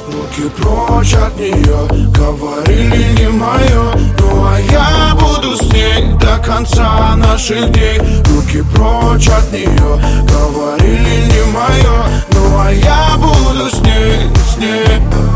Руки прочь от нее, говорили не мое. Ну а я буду с ней до конца наших дней. Руки прочь от нее, говорили не мое. Ну а я буду с ней, с ней.